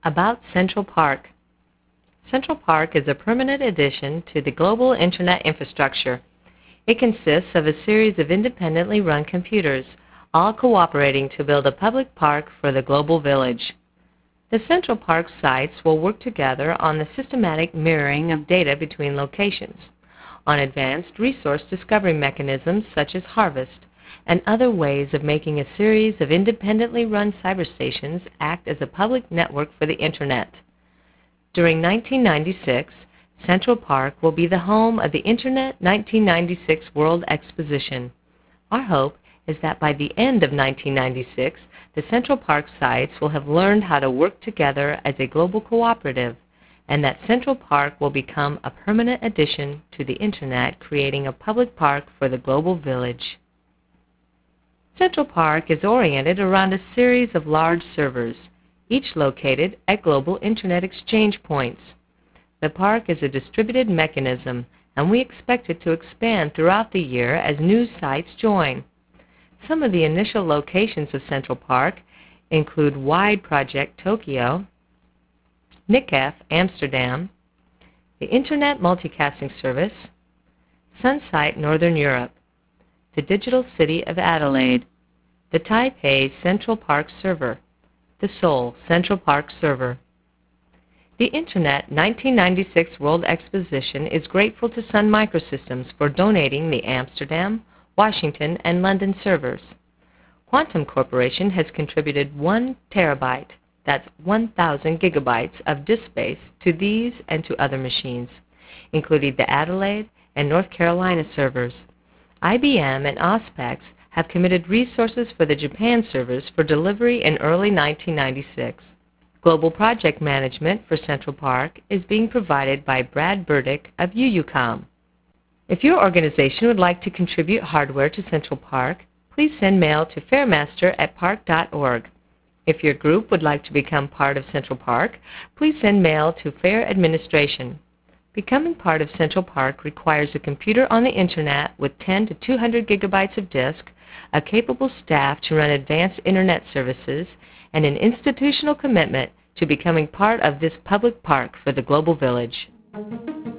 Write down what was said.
About Central Park. Central Park is a permanent addition to the global Internet infrastructure. It consists of a series of independently run computers, all cooperating to build a public park for the global village. The Central Park sites will work together on the systematic mirroring of data between locations, on advanced resource discovery mechanisms such as Harvest, and other ways of making a series of independently run cyberstations act as a public network for the Internet. During 1996, Central Park will be the home of the Internet 1996 World Exposition. Our hope is that by the end of 1996, the Central Park sites will have learned how to work together as a global cooperative, and that Central Park will become a permanent addition to the Internet, creating a public park for the global village. Central Park is oriented around a series of large servers, each located at global Internet exchange points. The park is a distributed mechanism, and we expect it to expand throughout the year as new sites join. Some of the initial locations of Central Park include Wide Project Tokyo, NICEF Amsterdam, the Internet Multicasting Service, Sunsite Northern Europe, the Digital City of Adelaide, the Taipei Central Park Server, the Seoul Central Park Server. The Internet 1996 World Exposition is grateful to Sun Microsystems for donating the Amsterdam, Washington, and London servers. Quantum Corporation has contributed 1 terabyte, that's 1,000 gigabytes of disk space, to these and to other machines, including the Adelaide and North Carolina servers. IBM and Auspex have committed resources for the Japan servers for delivery in early 1996. Global project management for Central Park is being provided by Brad Burdick of UUCOM. If your organization would like to contribute hardware to Central Park, please send mail to fairmaster@park.org. If your group would like to become part of Central Park, please send mail to Fair Administration. Becoming part of Central Park requires a computer on the Internet with 10 to 200 gigabytes of disk, a capable staff to run advanced Internet services, and an institutional commitment to becoming part of this public park for the global village.